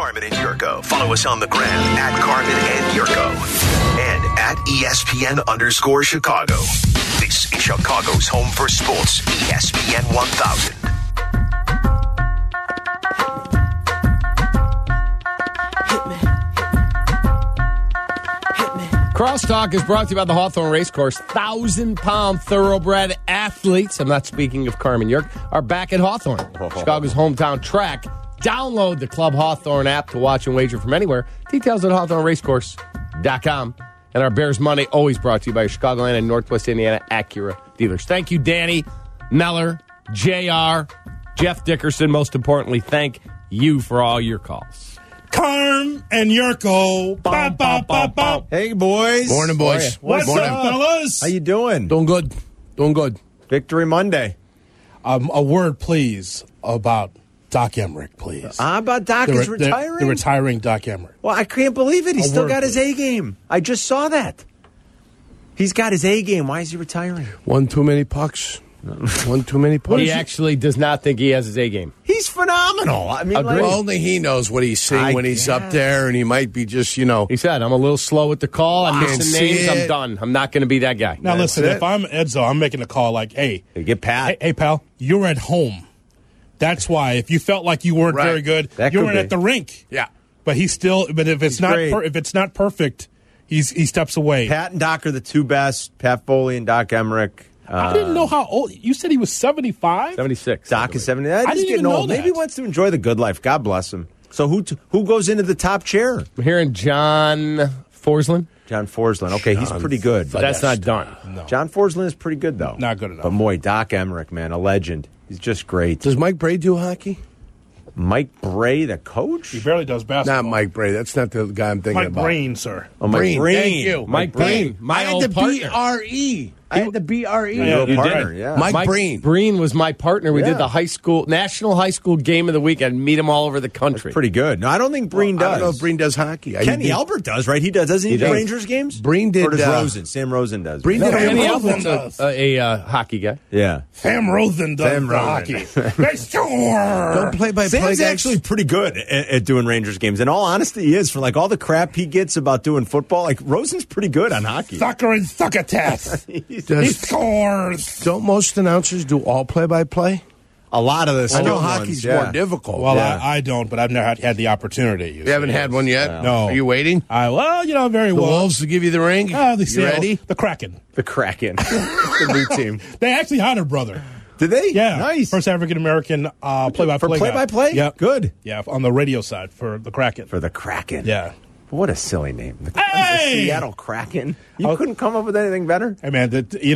Carmen and Yurko. Follow us on the gram at Carmen and Yurko and at ESPN_Chicago. This is Chicago's home for sports, ESPN 1000. Crosstalk is brought to you by the Hawthorne Racecourse. 1,000-pound thoroughbred athletes, I'm not speaking of Carmen York, are back at Hawthorne, Chicago's hometown track. Download the Club Hawthorne app to watch and wager from anywhere. Details at HawthorneRacecourse.com. And our Bears Money always brought to you by Chicagoland and Northwest Indiana Acura dealers. Thank you, Danny, Meller, JR, Jeff Dickerson. Most importantly, thank you for all your calls. Carm and Yurko. Bop, bop, bop, bop. Hey, boys. Morning, boys. What's Morning. up, fellas? How you doing? Doing good. Doing good. Victory Monday. A word, please, about Doc Emmerich, please. How about Doc is retiring? They're retiring Doc Emmerich. Well, I can't believe it. He's still got his please. A game. I just saw that. He's got his A game. Why is he retiring? One too many pucks. One too many pucks. He actually does not think he has his A game. He's phenomenal. I mean, Agreed. Well, only he knows what he's seeing when he's up there, and he might be just, He said, I'm a little slow with the call. I'm Can't missing see names. I'm it. done. I'm not going to be that guy. Now, That's listen, it. if I'm Edzo, I'm making a call like, hey, Get Pat. hey, pal, you're at home. That's why. If you felt like you weren't Right. very good, That you could weren't be. at the rink. Yeah. But he's still. But if it's He's not, great. if it's not perfect, he steps away. Pat and Doc are the two best. Pat Foley and Doc Emmerich. I didn't know how old. You said he was 75. 76. Doc is 70. He's didn't getting even know old. Maybe he that. wants to enjoy the good life. God bless him. So who goes into the top chair? I'm hearing John Forsland. John Forsland. Okay, he's pretty good. But that's not done. No. John Forsland is pretty good, though. Not good enough. But boy, Doc Emmerich, man, a legend. He's just great. Does Mike Bray do hockey? Mike Bray, the coach? He barely does basketball. Not Mike Bray. That's not the guy I'm thinking Mike about. Brain, sir. Oh, Mike Breen. Breen. Thank you. Mike Breen. My I had old the partner. B-R-E. I had the B-R-E. Yeah, Your you partner, did. yeah. Mike Breen. Breen was my partner. We Yeah. did the national high school game of the week and meet him all over the country. Pretty good. No, I don't think Breen I does. don't know if Breen does hockey. Kenny Albert does, right? He does. Doesn't he, He do does. Rangers games? Breen did, Or does uh, Sam Rosen does. Breen No, did Kenny a Albert Albert's does. a hockey guy. Yeah. Sam Rosen does Sam the Rosen. hockey. They score. Don't play-by-play Sam's guys. actually pretty good at doing Rangers games. In all honesty, he is. For like all the crap he gets about doing football, like Rosen's pretty good on hockey. Sucker and succotash. He Does, scores. don't most announcers do all play-by-play? A lot of the I know skilled hockey's ones, yeah. more difficult. Well, Yeah. I don't, but I've never had the opportunity. You haven't had one yet? No. Are you waiting? Well, very The well. Wolves to give you the ring? The You Seattle- ready? The Kraken. The Kraken, the new team. They actually hired a brother. Did they? Yeah. Nice. First African American play-by-play For guy. play-by-play? Yeah. Good. Yeah, on the radio side for the Kraken. For the Kraken. Yeah. What a silly name. The Hey! Seattle Kraken. You Oh. couldn't come up with anything better? Hey, man,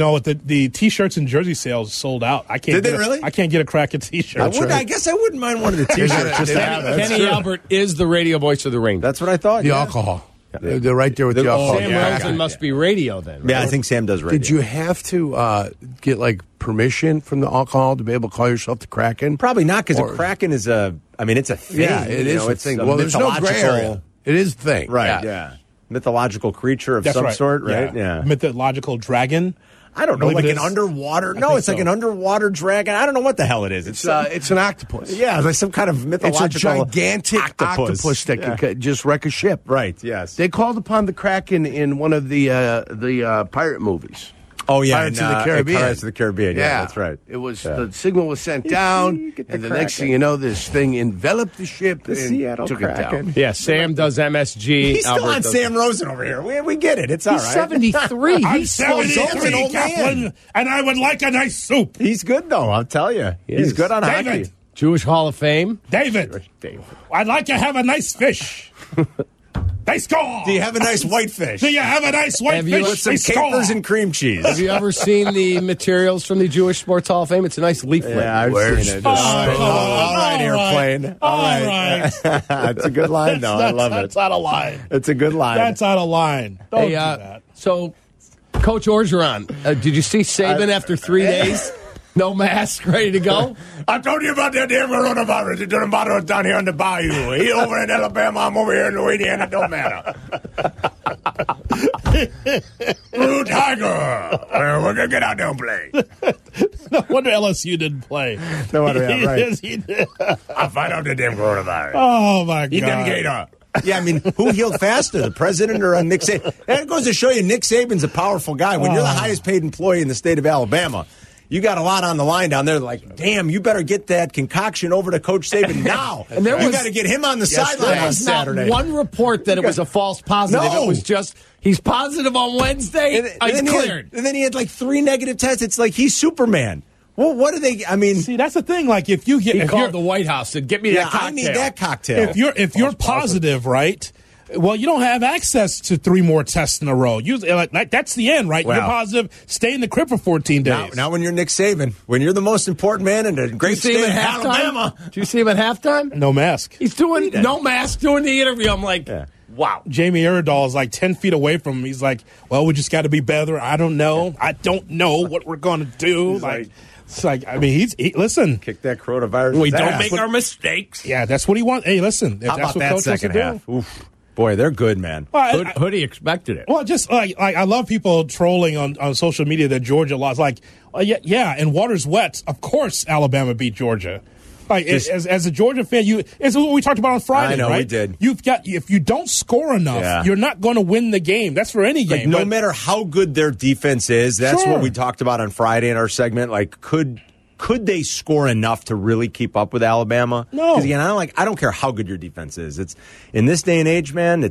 the T-shirts and jersey sales sold out. I can't. Did they get really? I can't get a Kraken T-shirt. I guess I wouldn't mind one of the T-shirts. Just to have it. Kenny Albert is the radio voice of the Rangers. That's what I thought. The yeah. alcohol. They're right there with the The- alcohol. Sam Yeah, Rosen must be radio then. Right? Yeah, I think Sam does radio. Did you have to get like permission from the alcohol to be able to call yourself the Kraken? Probably not, because a Or- Kraken is it's a thing. Yeah, it is You know, a it's thing. a Well, there's no gray mythological- area. It is a thing. Right, yeah. Mythological creature of That's some right. sort, right? Yeah. Mythological dragon. I don't know, Believe like it an is? underwater. No, think it's like so. an underwater dragon. I don't know what the hell it is. It's an octopus. yeah, it's like some kind of It's a mythological gigantic octopus that Yeah. could just wreck a ship. Right, yes. They called upon the Kraken in one of the pirate movies. Oh, yeah. Pirates of the Caribbean. Pirates of the Caribbean, yeah, that's right. It was Yeah. the signal was sent down, Get the and the next Kraken. thing you know, this thing enveloped the ship The and Seattle took Kraken. it down. Yeah, Sam does MSG. He's still Albert on does- Sam Rosen over here. We get it. It's all He's right. 73. I'm He's so He's 73, an old man. Kaplan, and I would like a nice soup. He's good, though, I'll tell you. He's is. good on David. hockey. Jewish Hall of Fame. David, I'd like to have a nice fish. They score. Do you have a nice whitefish? Do you have a nice white Have you fish? With some They score. capers and cream cheese. Have you ever seen the materials from the Jewish Sports Hall of Fame? It's a nice leaflet. Yeah, I've Where's seen it. the All right, airplane. All right. That's a good line, though. I love That's it. out of line. It's a good line. That's out of line. Don't Hey, do that. so Coach Orgeron, did you see Saban after 3 days? No mask, ready to go? I told you about that damn coronavirus. It doesn't bother us down here on the bayou. He over in Alabama, I'm over here in Louisiana. It don't matter. Blue Tiger. We're going to get out there and play. No wonder LSU didn't play. No wonder, yeah, right. Yes, he did. I'll find out the damn coronavirus. Oh, my He done God. Gator. Yeah, I mean, who healed faster, the president or Nick Saban? That goes to show you Nick Saban's a powerful guy. When you're the highest paid employee in the state of Alabama, you got a lot on the line down there. They're like, damn, you better get that concoction over to Coach Saban now. And there you was- got to get him on the sideline There on was not Saturday. one report that it was a false positive. No. It was just, he's positive on Wednesday. And He's then cleared. and then he had like 3 negative tests. It's like he's Superman. Well, what do they? I mean, See, that's the thing. Like, if you get, He if called you're, the White House and get me yeah, that cocktail. I need that cocktail. if you're positive, right? Well, you don't have access to 3 more tests in a row. Usually, like that's the end, right? You're Wow. positive. Stay in the crib for 14 days. now, when you're Nick Saban, when you're the most important man in the Did great you see state him of at halftime? Alabama. Did you see him at halftime? No mask. He's doing no mask, doing the interview. I'm like, Yeah. wow. Jamie Iredell is like 10 feet away from him. He's like, well, we just got to be better. I don't know. I don't know what we're going to do. He's like- It's like, I mean, listen. Kick that coronavirus. We don't ass. make our mistakes. Yeah, that's what he wants. Hey, listen. If How that's about what that Coach wants to second do. half? Oof. Boy, they're good, man. Well, Hoodie expected it. Well, just like I love people trolling on social media that Georgia lost. Like, yeah, and water's wet. Of course, Alabama beat Georgia. Like, as a Georgia fan, it's what we talked about on Friday. I know, right? we did. You've got, if you don't score enough, Yeah. you're not going to win the game. That's for any Like, game. no But- matter how good their defense is, that's Sure. what we talked about on Friday in our segment. Like, could they score enough to really keep up with Alabama? No. Because again, I don't care how good your defense is. It's in this day and age, man.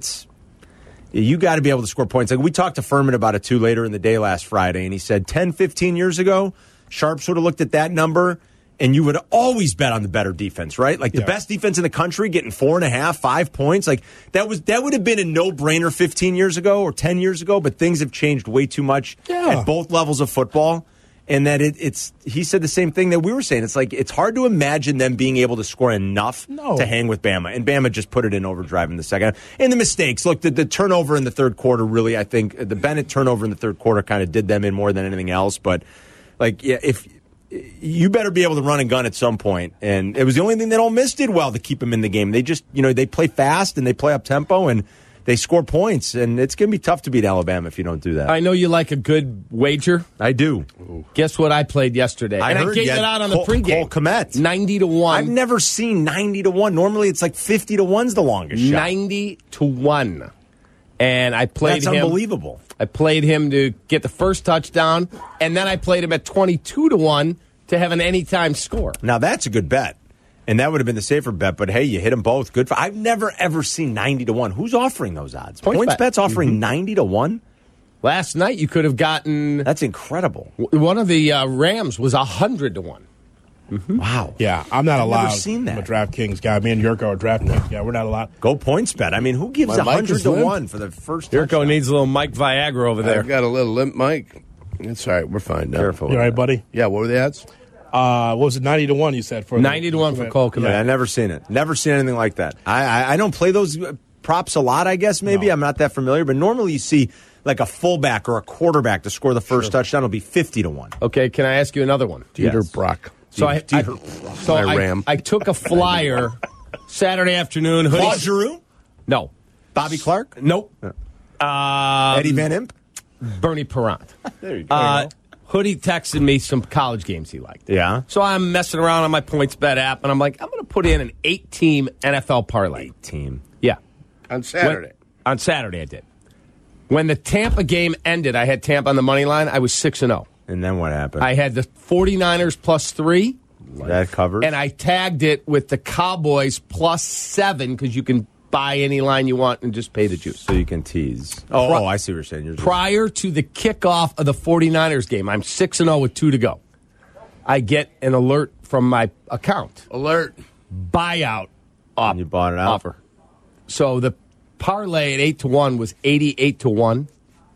You got to be able to score points. Like, we talked to Furman about it too later in the day last Friday, and he said 10, 15 years ago, Sharps would have looked at that number, and you would always bet on the better defense, right? Like the best defense in the country getting 4.5, 5 points. Like that would have been a no-brainer 15 years ago or 10 years ago, but things have changed way too much at both levels of football. And that he said the same thing that we were saying. It's like it's hard to imagine them being able to score enough to hang with Bama. And Bama just put it in overdrive in the second half. And the mistakes. Look, the turnover in the third quarter really, I think, the Bennett turnover in the third quarter kind of did them in more than anything else. But, like, yeah, if you better be able to run and gun at some point. And it was the only thing that Ole Miss did well to keep them in the game. They just, they play fast and they play up tempo and they score points, and it's going to be tough to beat Alabama if you don't do that. I know you like a good wager. I do. Guess what I played yesterday? I and heard I gave you it had out on the Cole pregame. Kmet. 90-1. I've never seen 90-1. Normally it's like 50-1's the longest shot. 90-1. And I played That's him. unbelievable. I played him to get the first touchdown, and then I played him at 22-1 to have an anytime score. Now that's a good bet. And that would have been the safer bet, but hey, you hit them both. Good. I've never, ever seen 90-1. Who's offering those odds? PointsBet's offering 90-1? Last night you could have gotten... That's incredible. One of the Rams was 100-1. Wow. Yeah, I'm not I've allowed. never seen that. I'm a DraftKings guy. Me and Yurko are DraftKings guy. We're not allowed. Go PointsBet. I mean, who gives My mic is 100-1 for the first Yurko touchdown? needs a little Mike Viagra over there. I've got a little limp mic. It's all right. We're fine now. Careful. You all right, buddy? Yeah, what were the odds? What was it, 90-1 you said? For 90-1 for Cole Kmet. Yeah, I've never seen it. Never seen anything like that. I don't play those props a lot, I guess, maybe. No. I'm not that familiar. But normally you see like a fullback or a quarterback to score the first touchdown. It'll be 50-1. Okay, can I ask you another one? Dieter Yes. Brock. So I My Ram. took a flyer Saturday afternoon. Claude Giroux? No. Bobby Clark? Nope. Eddie Van Imp? Bernie Parent. There you go. Hoodie texted me some college games he liked. Yeah. So I'm messing around on my PointsBet app, and I'm like, I'm going to put in an 8-team NFL parlay. Team. Yeah. On Saturday. On Saturday, I did. When the Tampa game ended, I had Tampa on the money line. I was 6-0. And then what happened? I had the 49ers +3, that covers. and I tagged it with the Cowboys +7 because you can buy any line you want and just pay the juice. so you can tease. Oh, I see what you're saying. You're just, Prior to the kickoff of the 49ers game, I'm 6-0 with 2 to go. I get an alert from my account. Alert. Buyout and you bought it out. offer. So the parlay at 8-1 was 88-1.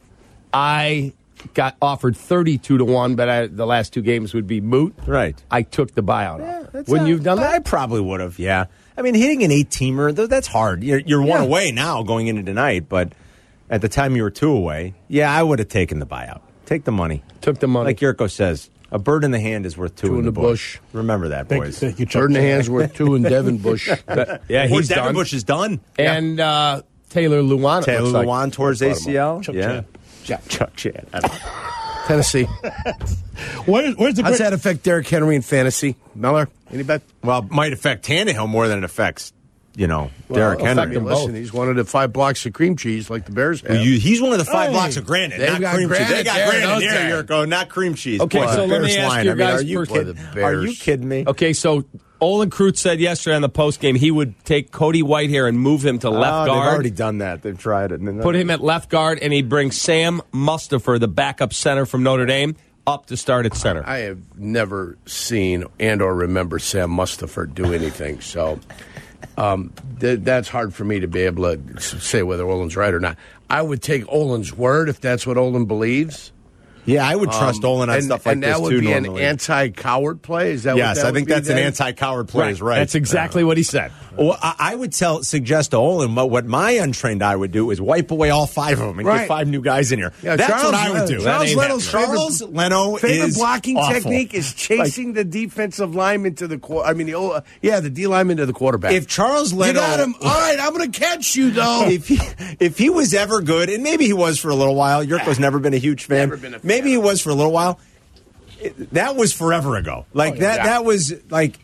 I got offered 32-1, but the last 2 games would be moot. Right. I took the buyout offer. Wouldn't you have done that? I probably would have, yeah. I mean, hitting an 8-teamer, that's hard. You're one away now going into tonight, but at the time you were 2 away, yeah, I would have taken the buyout. Take the money. Took the money. Like Yurko says, a bird in the hand is worth 2 in the bush. Remember that, Thank boys. you, Chuck. Bird in the hands worth 2 in Devin Bush. yeah, Well, he's Devin done. Bush is done. And Taylor Lewan. Taylor Lewan towards ACL. Chuck Chan. Tennessee. Where's the How's great? that affect Derrick Henry in fantasy? Miller, any bet? Well, it might affect Tannehill more than it affects, Derrick affect Henry. them both. Listen, he's one of the 5 blocks of cream cheese like the Bears have. He's one of the 5 blocks of granite, They've not got cream cheese. granite They got there, granite don't there, they? Yurko, not cream cheese. Okay, Boy, so let me Bears ask line. you I mean, guys are you first- kidding? Boy, the Are you Bears. kidding me? Okay, so Olin Kreutz said yesterday on the postgame he would take Cody Whitehair and move him to left They've guard. already done that. They've tried it. Put him at left guard, and he'd bring Sam Mustipher, the backup center from Notre Dame, up to start at center. I have never seen and or remember Sam Mustipher do anything, so that's hard for me to be able to say whether Olin's right or not. I would take Olin's word if that's what Olin believes. Yeah, I would trust Olin on stuff like and this, that would too, be normally. an anti-coward play? Is that Yes, what that I think would be that's an then? anti-coward play, is right. That's exactly what he said. Well, I would suggest to Olin what my untrained eye would do is wipe away all 5 of them and Right. get 5 new guys in here. Yeah, That's Charles what I would do. Charles Leno's Charles Leno favorite is blocking awful. technique is chasing the defensive lineman to the the D lineman to the quarterback. If Charles Leno, you got him, all right, I'm going to catch you though. if he was ever good, and maybe he was for a little while. Yurko's never been a huge fan. Never been a fan. Maybe he was for a little while. That was forever ago. That was like.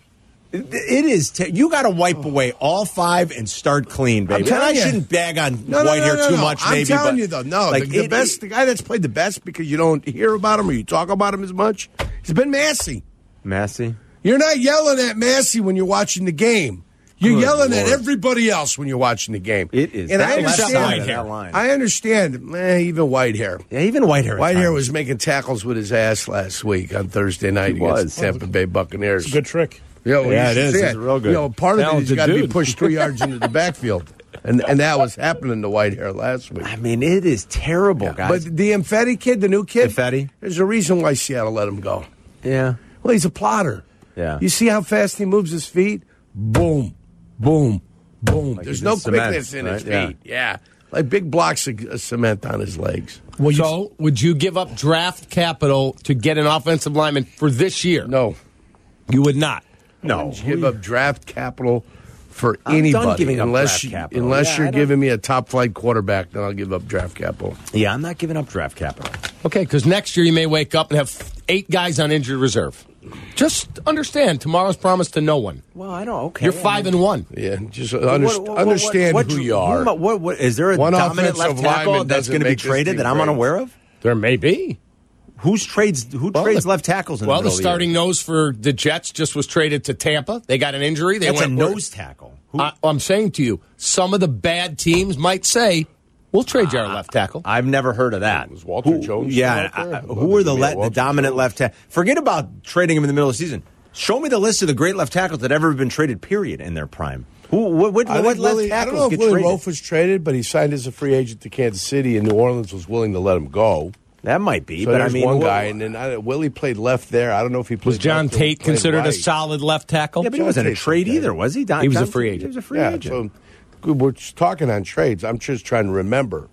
It is. You got to wipe away all 5 and start clean, baby. And I shouldn't bag on Whitehair too much. I'm maybe, telling but, you though, no. like, the guy that's played the best because you don't hear about him or you talk about him as much, he's been Massey. Massey. You're not yelling at Massey when you're watching the game. You're Good yelling Lord. at everybody else when you're watching the game. It is. And I That left understand. side of that line. I understand. Even Whitehair. Yeah, even Whitehair. Whitehair was making tackles with his ass last week on Thursday night against the Tampa Bay Buccaneers. Good trick. Yo, Yeah, you it should is. see It's real good. Part of it is Talented got to be dude. pushed 3 yards into the backfield. And that was happening to Whitehair last week. I mean, it is terrible, guys. But the Infetti kid, the new kid, Infetti? there's a reason why Seattle let him go. yeah. Well, he's a plotter. Yeah. You see how fast he moves his feet? Boom, boom, boom. There's he's no in cement, quickness in his right? feet. Yeah. Like big blocks of cement on his legs. So, would you give up draft capital to get an offensive lineman for this year? No. You would not. No. Give up draft capital for I'm done anybody giving up unless draft capital. unless Yeah, you're I don't- giving me a top flight quarterback, then I'll give up draft capital. Yeah, I'm not giving up draft capital. Okay, because next year you may wake up and have 8 guys on injured reserve. Just understand, tomorrow's promised to no one. Well, I don't. Okay. You're 5-1. Yeah, just understand who you are. What is there a One dominant offensive left tackle lineman that's doesn't going to be make this traded team that I'm great. unaware of? There may be. Who trades left tackles in Well, the the middle starting of the year? nose for the Jets just was traded to Tampa. They got an injury. They That's a went nose tackle. I'm saying to you, some of the bad teams might say, "We'll trade you our left tackle." I've never heard of that. Was Walter Jones Yeah, still out there? who are the Walter dominant Jones. left tackle? Forget about trading him in the middle of the season. Show me the list of the great left tackles that ever been traded. Period in their prime. What left I don't know tackles if get Willie traded? Rofe was traded, but he signed as a free agent to Kansas City, and New Orleans was willing to let him go. That might be, So but I there's mean, one guy, and then Willie played left there. I don't know if he played Was John left or Tate played considered a right. solid left tackle? yeah, but he wasn't a Tate's trade okay. either, was he? He was a free agent. He was a free Yeah, agent. so we're just talking on trades. I'm just trying to remember.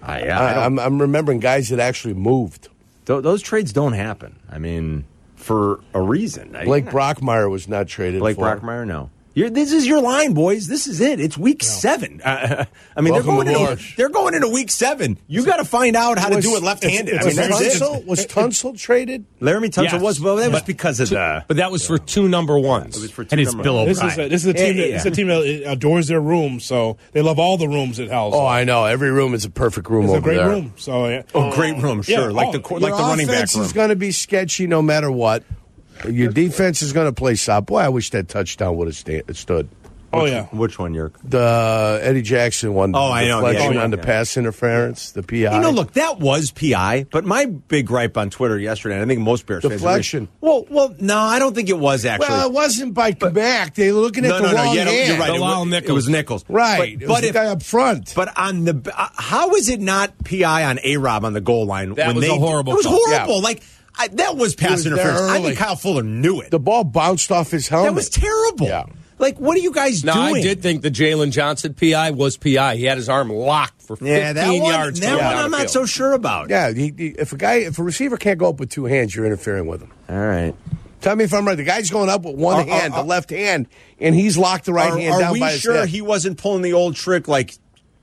I'm remembering guys that actually moved. Those trades don't happen. I mean, for a reason. Blake Brockmeyer was not traded. Blake for. Brockmeyer, no. This is your line, boys. This is it. It's week 7. I mean, Welcome they're going into week 7. You got to find out how to do it left-handed. I mean, that's it. Was Tunsil traded? Laramie Tunsil Yes. was, well, that was because of the. But that was for 2 number ones. It was for two and it's number Bill ones. O'Brien. This is a team. Yeah, It's a team that adores their room, so they love all the rooms at House. Oh, I know. Every room is a perfect room it's over a great there. room. So yeah. Oh, great room, sure. Yeah, like oh, the Your running back offense room. is going to be sketchy no matter what. Your defense is going to play solid. Boy, I wish that touchdown would have stood. Oh yeah. Which one, Yerk? The Eddie Jackson one. Oh, I know, the deflection Eddie- on the yeah. pass interference, the PI. You know, look, that was PI, but my big gripe on Twitter yesterday, and I think most Bears fans Deflection. agree- Well, no, I don't think it was actually. Well, it wasn't by Quebec. They were looking at the wrong yeah, hand. you're right. Bilal It Nichols. was Nichols, Right. But, It was the guy up front. But on the how is it not PI on A-Rob on the goal line? That when was a horrible It was call. horrible. Yeah. Like that was pass was there interference. I early. think Kyle Fuller knew it. The ball bounced off his helmet. That was terrible. Yeah. Like, what are you guys Now, doing? I did think the Jalen Johnson PI was PI. He had his arm locked for 15 Yeah, that one, yards. that coming one down I'm the not field. so sure about. Yeah, if a receiver can't go up with 2 hands, you're interfering with him. All right. Tell me if I'm right. The guy's going up with one hand, the left hand, and he's locked the right hand Are down we by his sure hip. he wasn't pulling the old trick like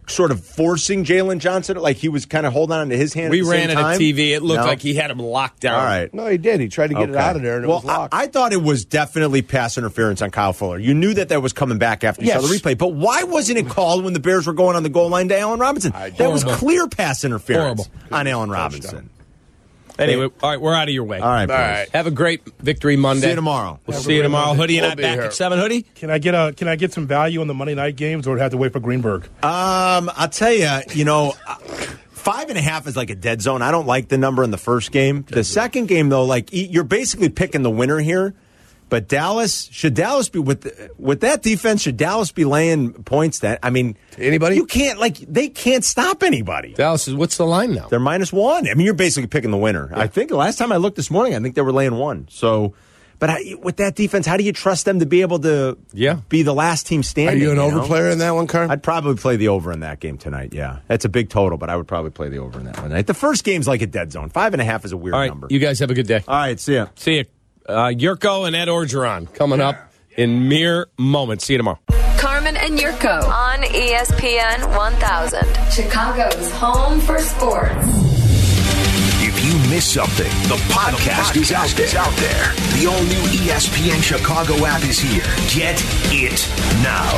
sort of forcing Jalen Johnson, like he was kind of holding on to his hand. We at the ran same it time? at TV. It looked No? like he had him locked down. All right. No, he did. He tried to get it out of there, and it was locked. I thought it was definitely pass interference on Kyle Fuller. You knew that was coming back after you saw the replay. But why wasn't it called when the Bears were going on the goal line to Allen Robinson? That was clear pass interference on Allen Robinson. Anyway, all right, we're out of your way. All right, boys. Have a great Victory Monday. See you tomorrow. We'll see you tomorrow. Hoodie and We'll I be back here. at 7. Hoodie? Can I get some value on the Monday night games, or do I have to wait for Greenberg? I'll tell you, 5.5 is like a dead zone. I don't like the number in the first game. The second game, though, like you're basically picking the winner here. But should Dallas be with that defense? Should Dallas be laying points? Anybody? You can't they can't stop anybody. Dallas is, what's the line now? They're -1. I mean, you're basically picking the winner. Yeah. I think the last time I looked this morning, I think they were laying 1. So, but with that defense, how do you trust them to be able to be the last team Are standing? you an over player in that one, Carm? I'd probably play the over in that game tonight, yeah. That's a big total, but I would probably play the over in that one tonight. The first game's like a dead zone. 5.5 is a weird All right, number. you guys have a good day. All right, see ya. See you. Yurko and Ed Orgeron coming up in mere moments. See you tomorrow. Carmen and Yurko on ESPN 1000. Chicago's home for sports. If you miss something, the podcast is out there. The all-new ESPN Chicago app is here. Get it now.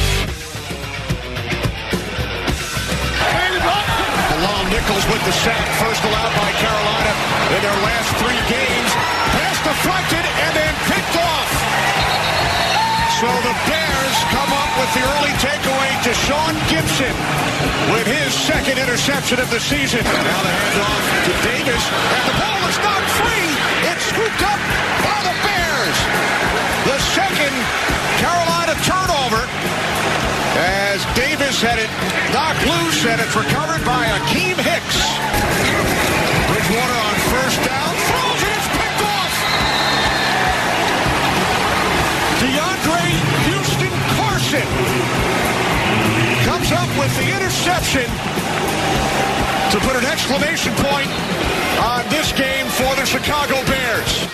Long Nichols with the sack, first allowed by Carolina in their last 3 games. Pass deflected and then picked off. So the Bears come up with the early takeaway to Sean Gibson with his second interception of the season. Now the handoff to Davis, and the ball is not free. It's scooped up by the Bears. The second Carolina turnover as Davis had it knocked loose, and it's recovered by Akeem Hicks. Bridgewater on first down, throws it, it's picked off. DeAndre Houston Carson comes up with the interception to put an exclamation point on this game for the Chicago Bears.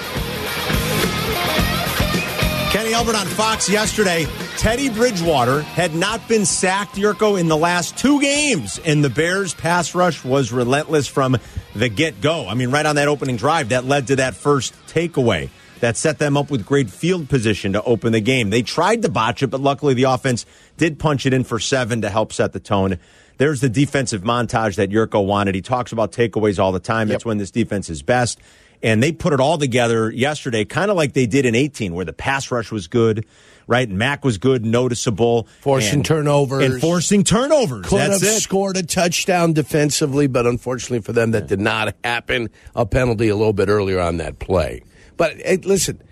Kenny Albert on Fox yesterday. Teddy Bridgewater had not been sacked, Yurko, in the last 2 games, and the Bears' pass rush was relentless from the get-go. I mean, right on that opening drive, that led to that first takeaway. That set them up with great field position to open the game. They tried to botch it, but luckily the offense did punch it in for 7 to help set the tone. There's the defensive montage that Yurko wanted. He talks about takeaways all the time. That's when this defense is best. And they put it all together yesterday, kind of like they did in 18, where the pass rush was good, right? Mack was good, noticeable. Forcing turnovers. And forcing turnovers. Could That's have it. scored a touchdown defensively, but unfortunately for them, that did not happen. A penalty a little bit earlier on that play. But hey, listen,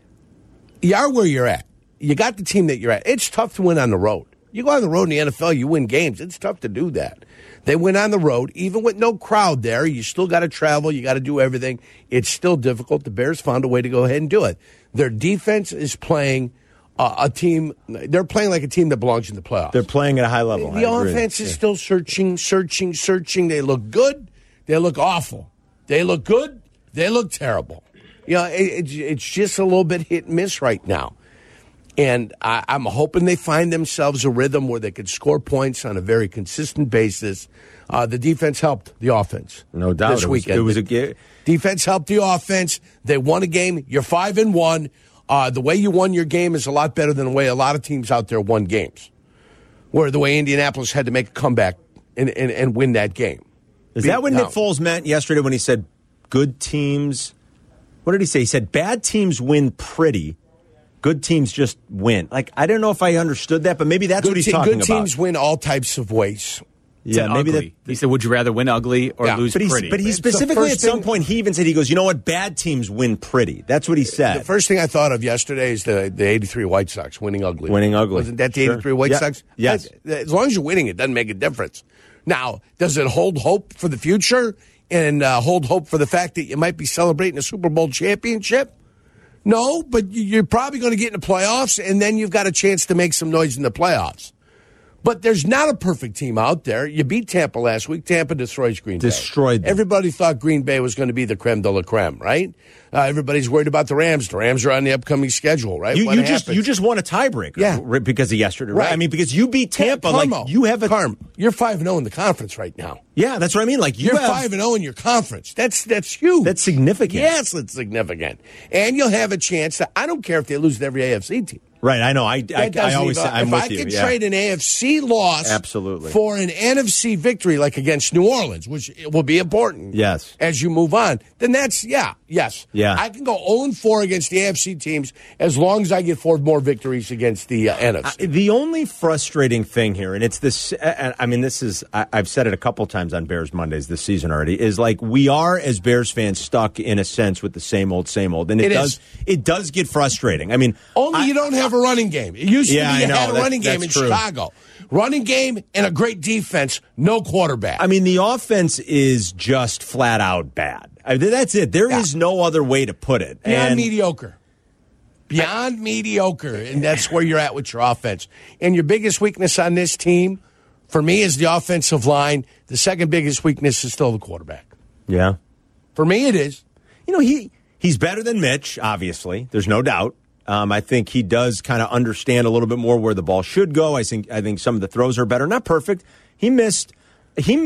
you are where you're at. You got the team that you're at. It's tough to win on the road. You go on the road in the NFL, you win games. It's tough to do that. They went on the road, even with no crowd there. You still got to travel. You got to do everything. It's still difficult. The Bears found a way to go ahead and do it. Their defense is playing a team. They're playing like a team that belongs in the playoffs. They're playing at a high level. The offense is still searching. They look good. They look awful. They look good. They look terrible. It's just a little bit hit and miss right now. And I'm hoping they find themselves a rhythm where they could score points on a very consistent basis. The defense helped the offense. No doubt. This weekend. It was defense helped the offense. They won a game. You're 5-1. The way you won your game is a lot better than the way a lot of teams out there won games. Where the way Indianapolis had to make a comeback and win that game. Is that what Nick Foles meant yesterday when he said good teams? What did he say? He said bad teams win pretty. Good teams just win. Like, I don't know if I understood that, but maybe that's what he's talking about. Good teams win all types of ways. Yeah, maybe that. He said, "Would you rather win ugly or lose pretty?" But he specifically at some point he even said, he goes, "You know what? Bad teams win pretty." That's what he said. The first thing I thought of yesterday is the 83 White Sox winning ugly. Winning ugly. Wasn't that the 83 White Sox? Yes. As long as you're winning, it doesn't make a difference. Now, does it hold hope for the future and hold hope for the fact that you might be celebrating a Super Bowl championship? No, but you're probably going to get in the playoffs, and then you've got a chance to make some noise in the playoffs. But there's not a perfect team out there. You beat Tampa last week. Tampa destroys Green Bay. Destroyed them. Everybody thought Green Bay was going to be the creme de la creme, right? Everybody's worried about the Rams. The Rams are on the upcoming schedule, right? You just won a tiebreaker because of yesterday, right? I mean, because you beat Tampa. You have a You're 5-0 in the conference right now. Yeah, that's what I mean. Like you're 5-0 in your conference. That's huge. That's significant. Yes, it's significant. And you'll have a chance. I don't care if they lose to every AFC team. Right, I know. I always say I'm with you. If I could trade an AFC loss absolutely for an NFC victory, like against New Orleans, which will be important as you move on, then that's, yes. Yeah. I can go 0-4 against the AFC teams as long as I get 4 more victories against the NFC. The only frustrating thing here, and it's this, I mean, this is, I've said it a couple times on Bears Mondays this season already, is like we are, as Bears fans, stuck in a sense with the same old. And it does get frustrating. I mean, you don't have a running game. It used to be you had a running game in true. Chicago. Running game and a great defense, no quarterback. I mean, the offense is just flat out bad. That's it. There is no other way to put it. Beyond mediocre. Beyond mediocre. And that's where you're at with your offense. And your biggest weakness on this team, for me, is the offensive line. The second biggest weakness is still the quarterback. Yeah. For me, it is. You know, he's better than Mitch, obviously. There's no doubt. I think he does kind of understand a little bit more where the ball should go. I think some of the throws are better. Not perfect. He missed in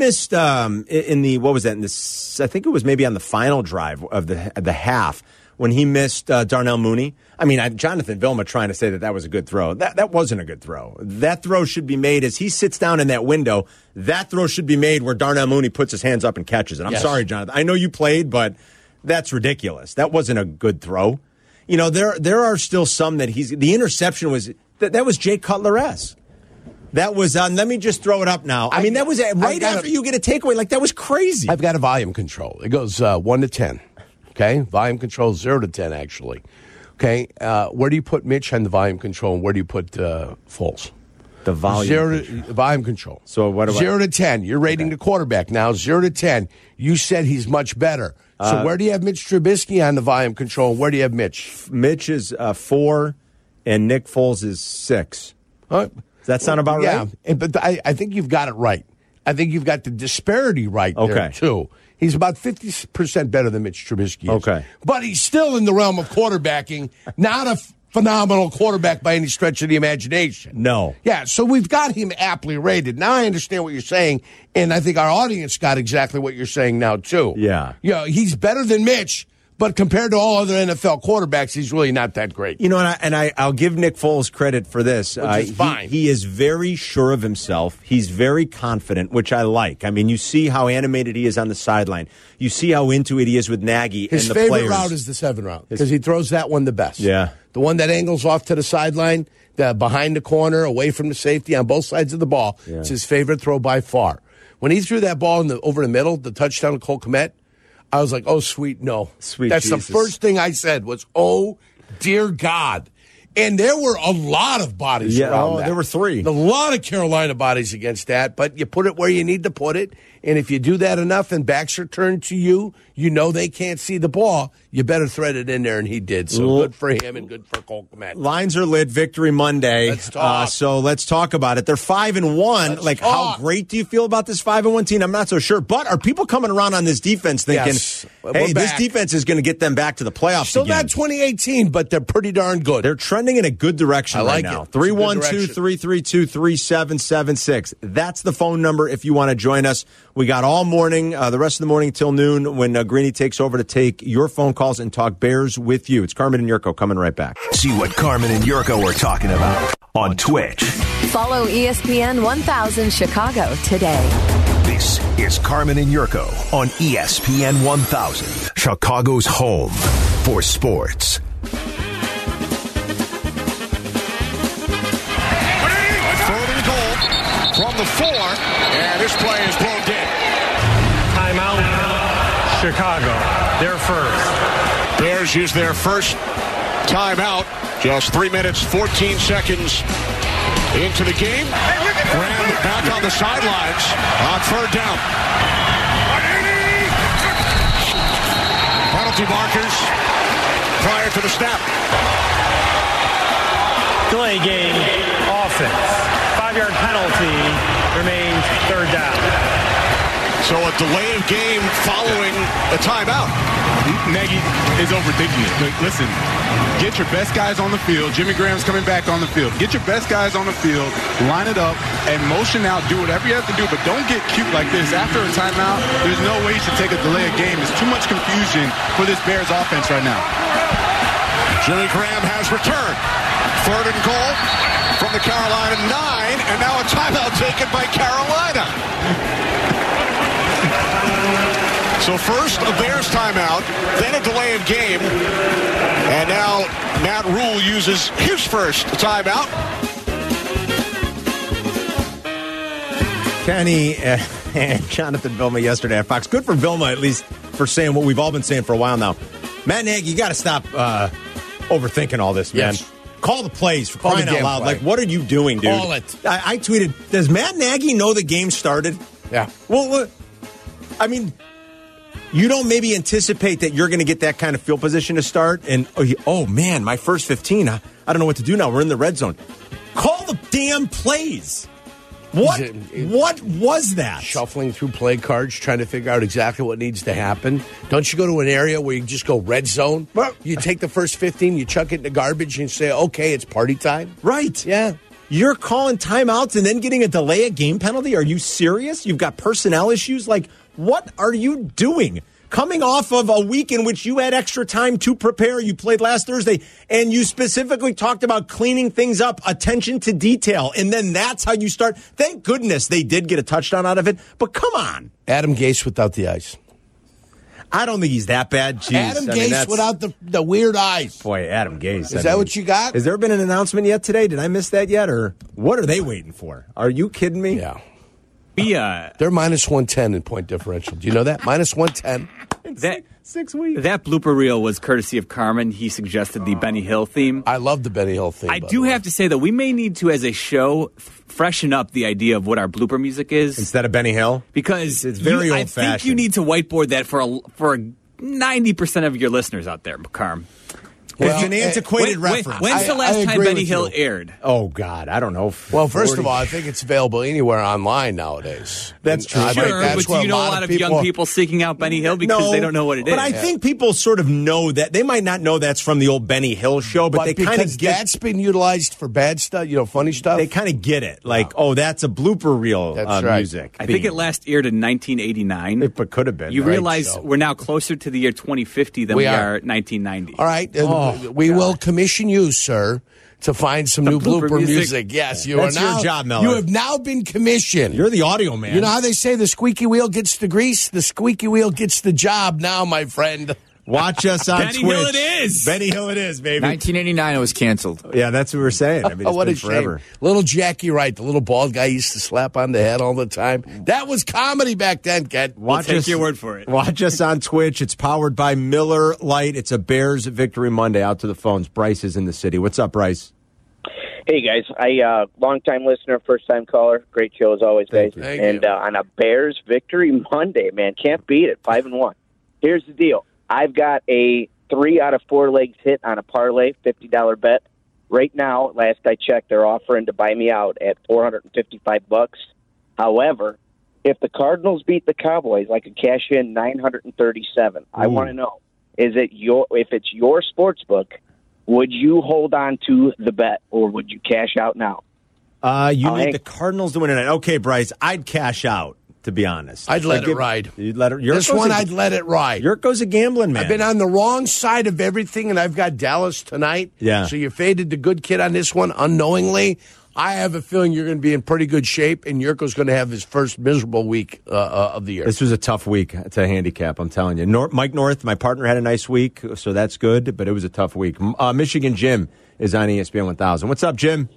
the, what was that? In this, I think it was maybe on the final drive of the half when he missed Darnell Mooney. I mean, Jonathan Vilma trying to say that was a good throw. That wasn't a good throw. That throw should be made as he sits down in that window. That throw should be made where Darnell Mooney puts his hands up and catches it. I'm sorry, Jonathan. I know you played, but that's ridiculous. That wasn't a good throw. You know, there are still some that the interception was, that was Jay Cutler-esque. That was, let me just throw it up now. I mean, that was right after you get a takeaway. Like, that was crazy. I've got a volume control. It goes 1 to 10. Okay? Volume control 0 to 10, actually. Okay? Where do you put Mitch on the volume control, and where do you put Foles? The volume volume control. So what do 0 to 10. You're rating the quarterback now. 0 to 10. You said he's much better. So where do you have Mitch Trubisky on the volume control? Where do you have Mitch? Mitch is 4, and Nick Foles is 6. Does that sound about right? Yeah, but I think you've got it right. I think you've got the disparity right there, too. He's about 50% better than Mitch Trubisky is. Okay. But he's still in the realm of quarterbacking, not a phenomenal quarterback by any stretch of the imagination. No. Yeah, so we've got him aptly rated. Now I understand what you're saying, and I think our audience got exactly what you're saying now, too. Yeah. Yeah, he's better than Mitch, but compared to all other NFL quarterbacks, he's really not that great. You know, and I'll give Nick Foles credit for this. Which is fine. He is very sure of himself. He's very confident, which I like. I mean, you see how animated he is on the sideline. You see how into it he is with Nagy and the players. His favorite route is the 7 route because he throws that one the best. Yeah. The one that angles off to the sideline, behind the corner, away from the safety on both sides of the ball. Yeah. It's his favorite throw by far. When he threw that ball over the middle, the touchdown to Cole Kmet, I was like, oh, sweet, no. Sweet That's Jesus. The first thing I said was, oh, dear God. And there were a lot of bodies around that. There were 3. A lot of Carolina bodies against that, but you put it where you need to put it. And if you do that enough and backs are turned to you, you know they can't see the ball, you better thread it in there, and he did. So good for him and good for Cole Kmet. Lines are lit, Victory Monday. Let's talk. So let's talk about it. They're 5-1. How great do you feel about this 5-1 team? I'm not so sure. But are people coming around on this defense thinking, hey, this defense is going to get them back to the playoffs Still again? not 2018, but they're pretty darn good. They're trending in a good direction right now. 312-332-3776. That's the phone number if you want to join us. We got all morning, the rest of the morning till noon when Greeny takes over to take your phone calls and talk Bears with you. It's Carmen and Yurko coming right back. See what Carmen and Yurko are talking about on Twitch. Follow ESPN 1000 Chicago today. This is Carmen and Yurko on ESPN 1000, Chicago's home for sports. Third goal from the 4, and this play is blown dead. Timeout, Chicago. Their first. Bears use their first timeout. Just 3 minutes, 14 seconds into the game. Graham back on the sidelines on 3rd down. Penalty markers prior to the snap. Delay game offense. 5-yard penalty remains third down. So a delay of game following a timeout. Nagy is overthinking it. But listen, get your best guys on the field. Jimmy Graham's coming back on the field. Get your best guys on the field, line it up, and motion out. Do whatever you have to do, but don't get cute like this. After a timeout, there's no way you should take a delay of game. There's too much confusion for this Bears offense right now. Jimmy Graham has returned. 3rd and goal from the Carolina 9, and now a timeout taken by Carolina. So first a Bears timeout, then a delay of game, and now Matt Rule uses his first timeout. Kenny and Jonathan Vilma yesterday at Fox. Good for Vilma, at least, for saying what we've all been saying for a while now. Matt Nagy, you got to stop overthinking all this, man. Yes. Call the plays for crying out loud. Play. Like, what are you doing, dude? Call it. I tweeted, does Matt Nagy know the game started? Yeah. Well, I mean, you don't maybe anticipate that you're going to get that kind of field position to start. And, oh man, my first 15, I don't know what to do now. We're in the red zone. Call the damn plays. What was that? Shuffling through play cards, trying to figure out exactly what needs to happen. Don't you go to an area where you just go red zone? You take the first 15, you chuck it in the garbage, and say, okay, it's party time? Right. Yeah. You're calling timeouts and then getting a delay of game penalty? Are you serious? You've got personnel issues? Like, what are you doing? Coming off of a week in which you had extra time to prepare, you played last Thursday, and you specifically talked about cleaning things up, attention to detail, and then that's how you start. Thank goodness they did get a touchdown out of it, but come on. Adam Gase without the eyes. I don't think he's that bad. Jeez. Adam Gase without the weird eyes. Boy, Adam Gase. Is that what you got? Has there been an announcement yet today? Did I miss that yet? Or what are they waiting for? Are you kidding me? Yeah. They're minus 110 in point differential. Do you know that? Minus 110. That 6 weeks. That blooper reel was courtesy of Carmen. He suggested the Benny Hill theme. I love the Benny Hill theme. I do have to say that we may need to, as a show, freshen up the idea of what our blooper music is instead of Benny Hill, because it's very old-fashioned. I think you need to whiteboard that for 90% of your listeners out there, Carm. Well, it's an antiquated reference. When's the last time Benny Hill aired? Oh, God, I don't know. Well, first of all, I think it's available anywhere online nowadays. That's true. Sure, but do you know a lot of young people seeking out Benny Hill because they don't know what it is? But I think people sort of know that. They might not know that's from the old Benny Hill show, but they kind of get that's been utilized for bad stuff, funny stuff. They kind of get it. Like, oh, that's a blooper reel music. I think it last aired in 1989. It could have been. You realize we're now closer to the year 2050 than we are 1990. All right. We will commission you, sir, to find some new blooper music. Yes, that's your job, Miller. You have now been commissioned. You're the audio man. You know how they say the squeaky wheel gets the grease? The squeaky wheel gets the job now, my friend. Watch us on Benny Twitch. Hill it is. Benny Hill it is, baby. 1989 it was canceled. Yeah, that's what we're saying. I mean, it's what been a forever. shame. Little Jackie Wright, the little bald guy used to slap on the head all the time. That was comedy back then, Ken. We'll take your word for it. Watch us on Twitch. It's powered by Miller Lite. It's a Bears Victory Monday. Out to the phones. Bryce is in the city. What's up, Bryce? Hey, guys. Long-time listener, first-time caller. Great show as always, guys. Thank you. On a Bears Victory Monday, man, can't beat it. 5-1. Here's the deal. I've got a 3 out of 4 legs hit on a parlay, $50 bet. Right now, last I checked, they're offering to buy me out at $455. However, if the Cardinals beat the Cowboys, I could cash in $937. I want to know, if it's your sports book, would you hold on to the bet or would you cash out now? You need the Cardinals to win tonight. Okay, Bryce, I'd cash out. To be honest, I'd let it ride. You'd let it. I'd let it ride. Yurko's a gambling man. I've been on the wrong side of everything, and I've got Dallas tonight. Yeah. So you faded the good kid on this one unknowingly. I have a feeling you're going to be in pretty good shape, and Yurko's going to have his first miserable week of the year. This was a tough week to handicap, I'm telling you. Mike North, my partner, had a nice week, so that's good, but it was a tough week. Michigan Jim is on ESPN 1000. What's up, Jim?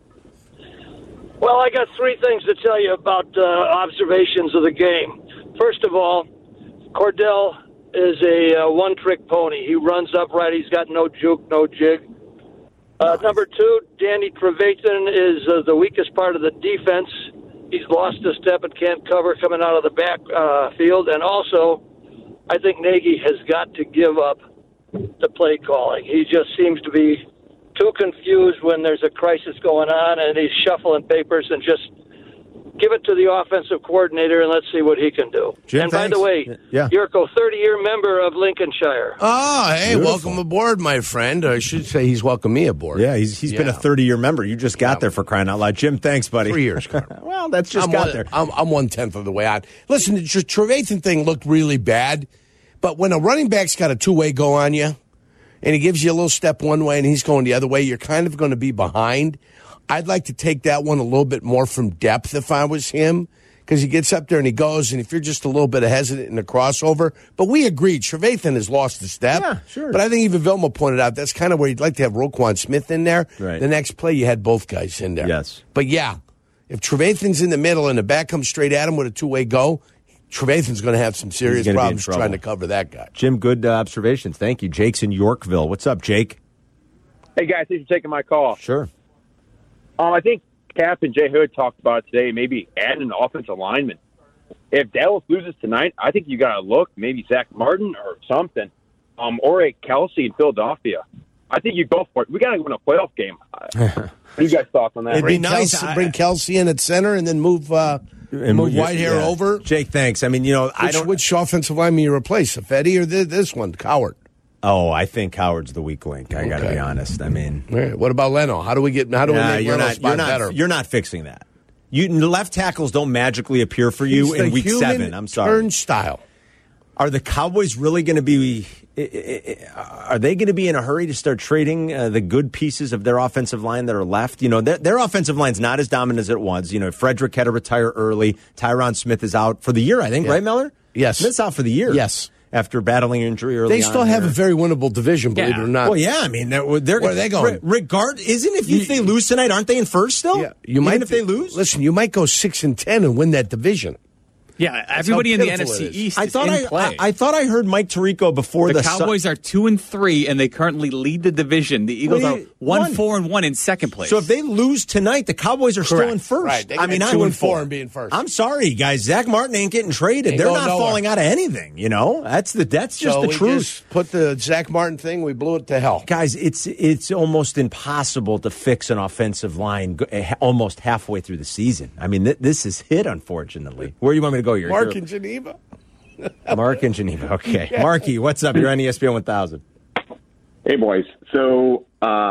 Well, I got 3 things to tell you about observations of the game. First of all, Cordell is a one-trick pony. He runs upright. He's got no juke, no jig. Number 2, Danny Trevathan is the weakest part of the defense. He's lost a step and can't cover coming out of the back field. And also, I think Nagy has got to give up the play calling. He just seems to be too confused when there's a crisis going on and he's shuffling papers, and just give it to the offensive coordinator and let's see what he can do. Jim, and thanks. by the way, Yurko, 30-year member of Lincolnshire. Oh, hey, Beautiful. welcome aboard, my friend. Or I should say he's welcomed me aboard. Yeah, he's been a 30-year member. You just got there, for crying out loud. Jim, thanks, buddy. 3 years. Well, that's just got there. I'm 1/10 of the way out. Listen, the Trevathan thing looked really bad, but when a running back's got a two-way go on you, and he gives you a little step one way and he's going the other way, you're kind of going to be behind. I'd like to take that one a little bit more from depth if I was him, because he gets up there and he goes, and if you're just a little bit hesitant in the crossover. But we agreed, Trevathan has lost the step. Yeah, sure. But I think even Vilma pointed out that's kind of where you'd like to have Roquan Smith in there. Right. The next play, you had both guys in there. Yes. But yeah, if Trevathan's in the middle and the back comes straight at him with a two-way go, Trevathan's going to have some serious gonna be in problems trouble. trying to cover that guy. Jim, good observations. Thank you. Jake's in Yorkville. What's up, Jake? Hey, guys, thanks for taking my call. Sure. I think Captain Jay Hood talked about it today, maybe adding an offensive lineman. If Dallas loses tonight, I think you got to look, maybe Zach Martin or something, or a Kelsey in Philadelphia. I think you go for it. We got to win a playoff game. What do you guys thoughts on that? It'd be nice. Bring Kelsey in at center and then move Whitehair over. Jake, thanks. I mean, Which offensive lineman you replace, Fetty or this one, Coward? Oh, I think Howard's the weak link. I got to be honest. I mean, what about Leno? How do we make Leno's spot better? You're not fixing that. Left tackles don't magically appear for you in week 7. I'm sorry. Turnstile. Are the Cowboys really going to be? Are they going to be in a hurry to start trading the good pieces of their offensive line that are left? Their offensive line's not as dominant as it was. Frederick had to retire early. Tyron Smith is out for the year, I think. Yeah. Right, Miller? Yes. Smith's out for the year. Yes. After battling injury early on. They still have a very winnable division, believe it or not. Well, yeah, I mean, where are they going? If they lose tonight, aren't they in first still? Yeah, if they lose. Listen, you might go 6-10 and win that division. Yeah, everybody in the NFC East is in play. I thought I heard Mike Tirico before the Cowboys are 2-3, and they currently lead the division. The Eagles are 1-4-1 in second place. So if they lose tonight, the Cowboys are still in first. Right. They 2-4 and being first. I'm sorry, guys. Zach Martin ain't getting traded. They're not falling out of anything. That's just the truth. Just put the Zach Martin thing. We blew it to hell, guys. It's almost impossible to fix an offensive line almost halfway through the season. I mean, this is hit, unfortunately. Where do you want me to go? Mark in Geneva. Mark in Geneva. Okay. Yeah. Marky, what's up? You're on ESPN 1000. Hey, boys. So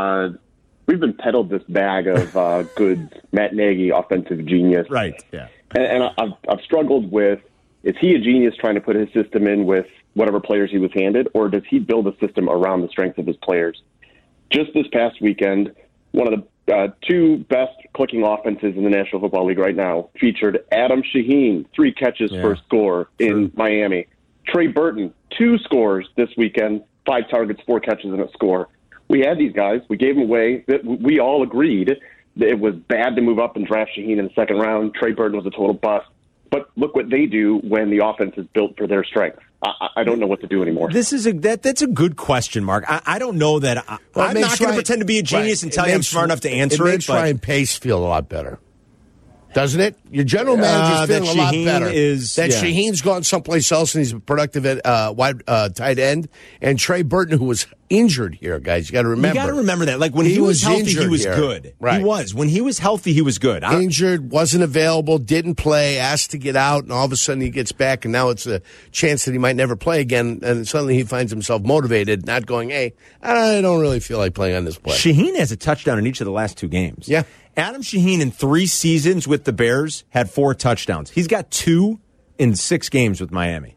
we've been peddled this bag of goods, Matt Nagy, offensive genius. Right, yeah. And I've struggled with, is he a genius trying to put his system in with whatever players he was handed, or does he build a system around the strength of his players? Just this past weekend, one of the two best clicking offenses in the National Football League right now featured Adam Shaheen, 3 catches for a score in Miami. Trey Burton, 2 scores this weekend, 5 targets, 4 catches, and a score. We had these guys. We gave them away. We all agreed that it was bad to move up and draft Shaheen in the second round. Trey Burton was a total bust. But look what they do when the offense is built for their strength. I don't know what to do anymore. That's a good question, Mark. I don't know that. I'm not going to pretend to be a genius and tell you I'm smart enough to answer it. It makes Ryan Pace feel a lot better. Doesn't it? Your general manager's feeling a lot better. Shaheen's gone someplace else and he's productive at wide tight end. And Trey Burton, who was injured here, guys, you got to remember. You got to remember that. Like when he was healthy, he was good. Right. He was. When he was healthy, he was good. Injured, wasn't available, didn't play, asked to get out, and all of a sudden he gets back, and now it's a chance that he might never play again. And suddenly he finds himself motivated, not going, hey, I don't really feel like playing on this play. Shaheen has a touchdown in each of the last 2 games. Yeah. Adam Shaheen in 3 seasons with the Bears had 4 touchdowns. He's got 2 in 6 games with Miami.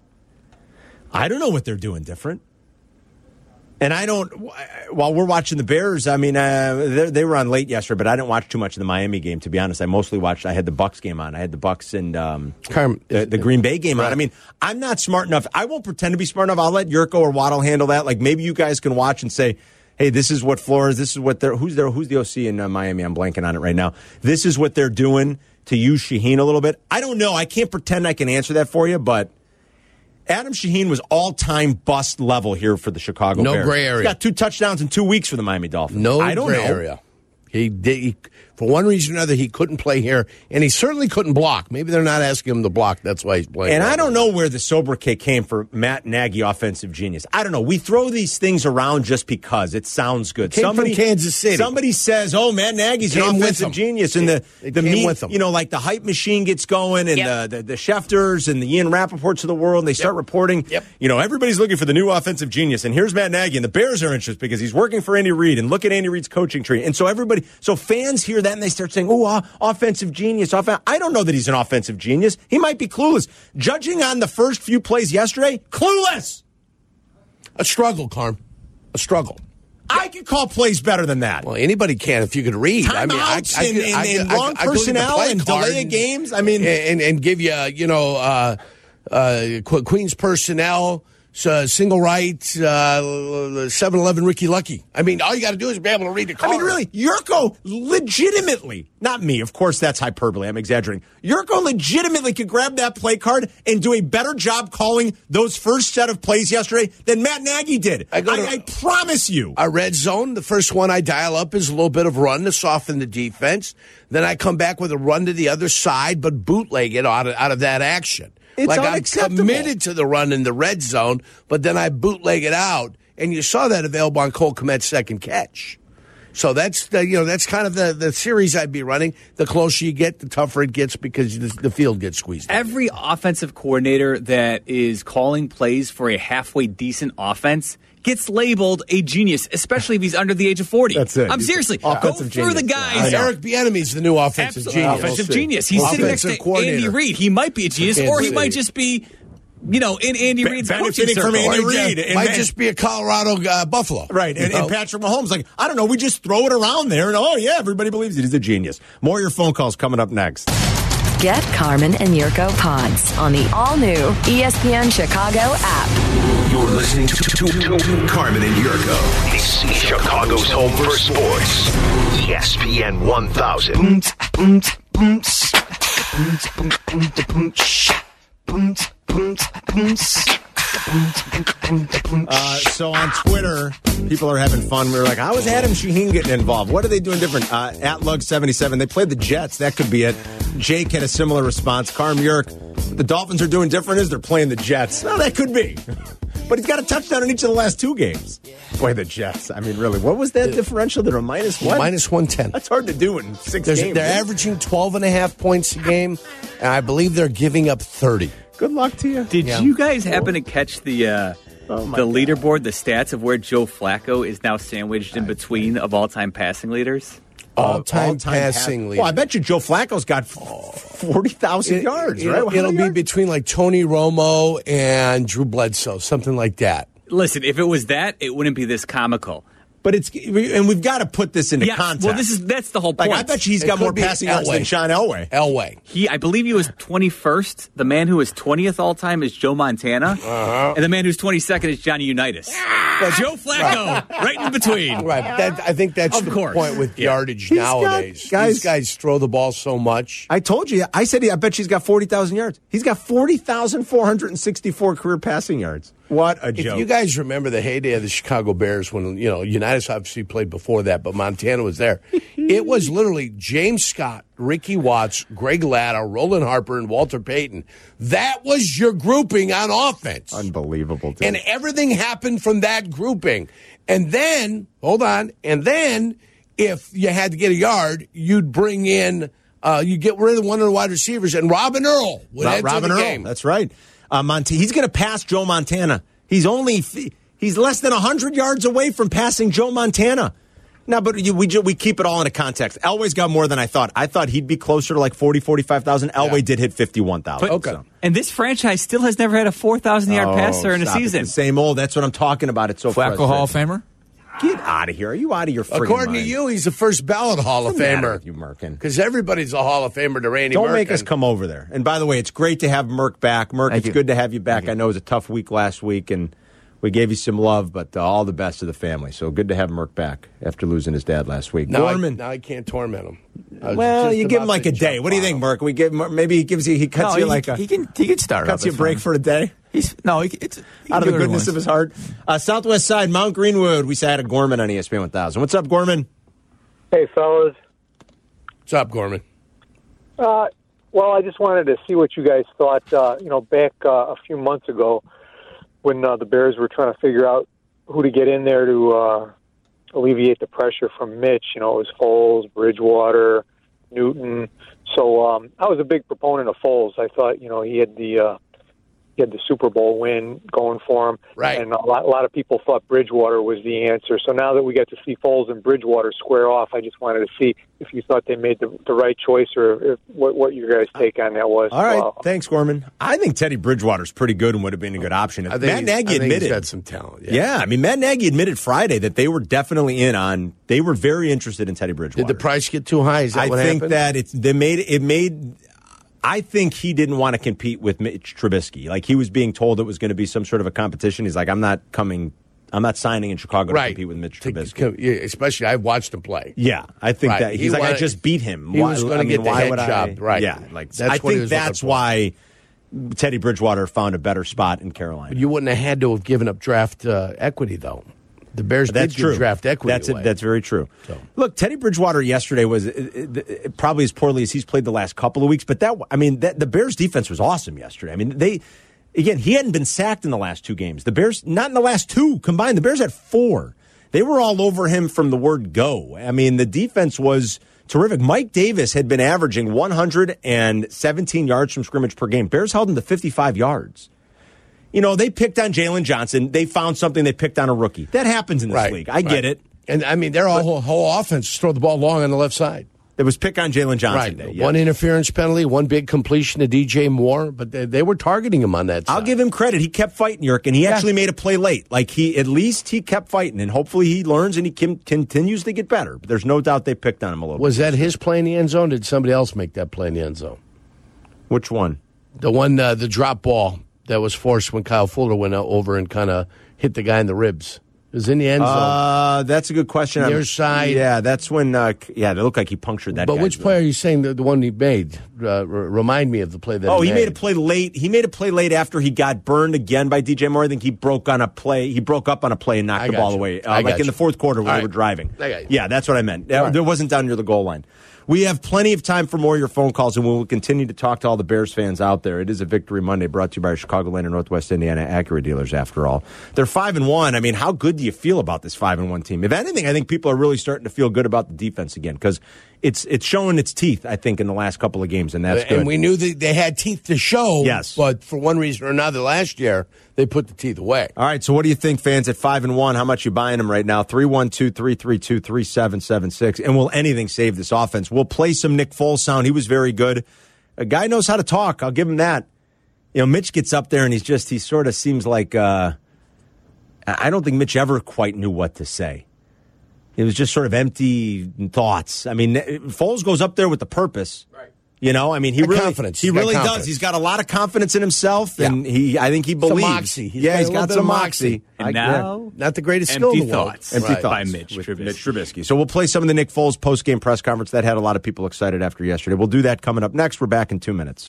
I don't know what they're doing different. And while we're watching the Bears, I mean, they were on late yesterday, but I didn't watch too much of the Miami game, to be honest. I had the Bucs game on. I had the Bucs and the Green Bay game on. I mean, I'm not smart enough. I won't pretend to be smart enough. I'll let Yurko or Waddle handle that. Like, maybe you guys can watch and say, hey, this is what Flores, this is what who's the OC in Miami? I'm blanking on it right now. This is what they're doing to use Shaheen a little bit. I don't know. I can't pretend I can answer that for you, but Adam Shaheen was all-time bust level here for the Chicago Bears. No gray area. He's got 2 touchdowns in 2 weeks for the Miami Dolphins. No I don't gray know. area. He For one reason or another, he couldn't play here, and he certainly couldn't block. Maybe they're not asking him to block. That's why he's playing. And I don't know where the sobriquet came for Matt Nagy, offensive genius. I don't know. We throw these things around just because it sounds good. Came from Kansas City. Somebody says, "Oh, Matt Nagy's an offensive genius," and the meat, with him. like the hype machine gets going, and the Schefters and the Ian Rappaports of the world, and they start reporting. Everybody's looking for the new offensive genius, and here's Matt Nagy, and the Bears are interested because he's working for Andy Reid, and look at Andy Reid's coaching tree, and so fans hear that and they start saying, "Oh, offensive genius." I don't know that he's an offensive genius. He might be clueless. Judging on the first few plays yesterday, clueless. A struggle, Carm. A struggle. I could call plays better than that. Well, anybody can if you could read. Timeouts and wrong personnel and delay of games. I mean, and give you, Queens personnel. Single right, 7-Eleven Ricky Lucky. I mean, all you got to do is be able to read the card. I mean, really, Yurko legitimately, not me, of course that's hyperbole, I'm exaggerating. Yurko legitimately could grab that play card and do a better job calling those first set of plays yesterday than Matt Nagy did. I promise you. A red zone, the first one I dial up is a little bit of run to soften the defense. Then I come back with a run to the other side, but bootleg it out of that action. It's I'm committed to the run in the red zone, but then I bootleg it out, and you saw that available on Cole Kmet's second catch. So that's that's kind of the series I'd be running. The closer you get, the tougher it gets because the field gets squeezed. Every offensive coordinator that is calling plays for a halfway decent offense gets labeled a genius, especially if he's under the age of 40. That's it. I'm seriously go through the guys. Eric Bieniemy's the new offensive genius. Offensive genius. He's sitting next to Andy Reid. He might be a genius, or he might just be, in Andy Reid's coaching circle. From Andy Reid. It might just be a Colorado Buffalo. Right, and Patrick Mahomes, I don't know, we just throw it around there, and everybody believes it. He's a genius. More of your phone calls coming up next. Get Carmen and Yurko pods on the all-new ESPN Chicago app. You're listening to Carmen and Yurko. This is Chicago's home for sports. ESPN 1000. So on Twitter, people are having fun. We were like, how is Adam Shaheen getting involved? What are they doing different? At Lug77, they played the Jets. That could be it. Jake had a similar response. Carm Yerk, what the Dolphins are doing different is they're playing the Jets. Well, that could be. But he's got a touchdown in each of the last two games. Boy, the Jets. I mean, really, what was that differential? They're a minus one? Minus 110. That's hard to do in six games. They're averaging 12.5 points a game, and I believe they're giving up 30. Good luck to you. Did you guys happen to catch the leaderboard, the stats of where Joe Flacco is now sandwiched in between of all-time passing leaders? All-time passing leader. Well, I bet you Joe Flacco's got 40,000 yards, right? It'll be between Tony Romo and Drew Bledsoe, something like that. Listen, if it was that, it wouldn't be this comical. But we've got to put this into context. Well, that's the whole point. I bet you he's got more passing yards than Sean Elway. I believe he was 21st. The man who is 20th all time is Joe Montana, and the man who's 22nd is Johnny Unitas. Joe Flacco, right in between. Right. I think that's the point with yardage nowadays. These guys throw the ball so much. I told you. I said I bet you he's got 40,000 yards. He's got 40,464 career passing yards. What a joke. If you guys remember the heyday of the Chicago Bears when, Unitas obviously played before that, but Montana was there. It was literally James Scott, Ricky Watts, Greg Latta, Roland Harper, and Walter Payton. That was your grouping on offense. Unbelievable, dude. And everything happened from that grouping. And then, if you had to get a yard, you'd bring in, you get rid of one of the wide receivers, and Robin Earl would enter the game. That's right. He's going to pass Joe Montana. He's less than 100 yards away from passing Joe Montana. No, but we keep it all into context. Elway's got more than I thought. I thought he'd be closer to 40, 45,000. Elway did hit 51,000. Okay. So. And this franchise still has never had a 4,000-yard passer in a season. It's the same old. That's what I'm talking about. It's so Flacco Hall of Famer? Get out of here. Are you out of your friggin' According mind? to you, he's the first ballot Hall of Famer. You Merkin. Because everybody's a Hall of Famer to Randy Don't Merkin. make us come over there. And by the way, it's great to have Merk back. Merk, it's good to have you back. I know it was a tough week last week, and we gave you some love, but all the best to the family. So good to have Merk back after losing his dad last week. Now I can't torment him. Well, you give him a day. What do you think, Merk? Maybe he cuts you he can start. Cuts you a break for a day. It's out of the goodness of his heart. Southwest Side, Mount Greenwood. We sat at Gorman on ESPN 1000. What's up, Gorman? Hey, fellas. What's up, Gorman? Well, I just wanted to see what you guys thought. Back a few months ago, when the Bears were trying to figure out who to get in there to alleviate the pressure from Mitch. It was Foles, Bridgewater, Newton. So I was a big proponent of Foles. I thought, he had the Super Bowl win going for him. Right. And a lot of people thought Bridgewater was the answer. So now that we get to see Foles and Bridgewater square off, I just wanted to see if you thought they made the right choice or what your guys' take on that was. All right. Thanks, Gorman. I think Teddy Bridgewater's pretty good and would have been a good option. Matt Nagy admitted. He's got some talent. Yeah, I mean, Matt Nagy admitted Friday that they were definitely they were very interested in Teddy Bridgewater. Did the price get too high? Is that what happened? I think that I think he didn't want to compete with Mitch Trubisky. Like, he was being told it was going to be some sort of a competition. He's like, I'm not signing in Chicago to compete with Mitch Trubisky. Especially, I've watched him play. Yeah, I think that he's I just beat him. He was going to get the head job, right? Yeah, I think that's why Teddy Bridgewater found a better spot in Carolina. But you wouldn't have had to have given up draft equity, though. The Bears did give draft equity away. That's very true. So. Look, Teddy Bridgewater yesterday was probably as poorly as he's played the last couple of weeks, but the Bears defense was awesome yesterday. I mean, he hadn't been sacked in the last two games. The Bears, not in the last two combined, the Bears had 4. They were all over him from the word go. I mean, the defense was terrific. Mike Davis had been averaging 117 yards from scrimmage per game. Bears held him to 55 yards. They picked on Jalen Johnson. They found something. They picked on a rookie. That happens in this league. I get it. And, I mean, their whole offense throw the ball long on the left side. It was pick on Jalen Johnson Day. One interference penalty, one big completion to DJ Moore, but they were targeting him on that side. I'll give him credit. He kept fighting, Yerk, and he actually made a play late. Like, he kept fighting, and hopefully he learns and he continues to get better. But there's no doubt they picked on him a little bit. Was that his play in the end zone, or did somebody else make that play in the end zone? Which one? The one, the drop ball that was forced when Kyle Fuller went over and kind of hit the guy in the ribs. It was in the end zone. That's a good question. Near side. Yeah, that's when, it looked like he punctured that guy. But which play are you saying, the one he made? Remind me of the play that he made a play late. He made a play late after he got burned again by DJ Moore. I think he broke up on a play and knocked the ball away. In the fourth quarter when they were driving. Yeah, that's what I meant. There wasn't down near the goal line. We have plenty of time for more of your phone calls, and we will continue to talk to all the Bears fans out there. It is a Victory Monday brought to you by Chicagoland and Northwest Indiana Acura dealers, after all. They're 5-1. I mean, how good do you feel about this 5-1 team? If anything, I think people are really starting to feel good about the defense again, because it's showing its teeth, I think, in the last couple of games, and that's good. And we knew that they had teeth to show, yes, but for one reason or another last year, they put the teeth away. All right, so what do you think, fans, at 5-1? How much you buying them right now? 312-332-3776. And will anything save this offense? We'll play some Nick Foles sound. He was very good. A guy knows how to talk. I'll give him that. Mitch gets up there and he sort of seems like, I don't think Mitch ever quite knew what to say. It was just sort of empty thoughts. I mean, Foles goes up there with the purpose. Right. He really confidence. He really does. He's got a lot of confidence in himself, and I think he believes. Some moxie. He's got some moxie. And now, not the greatest skill in the world. Empty thoughts by Mitch Trubisky. So we'll play some of the Nick Foles post-game press conference. That had a lot of people excited after yesterday. We'll do that coming up next. We're back in 2 minutes.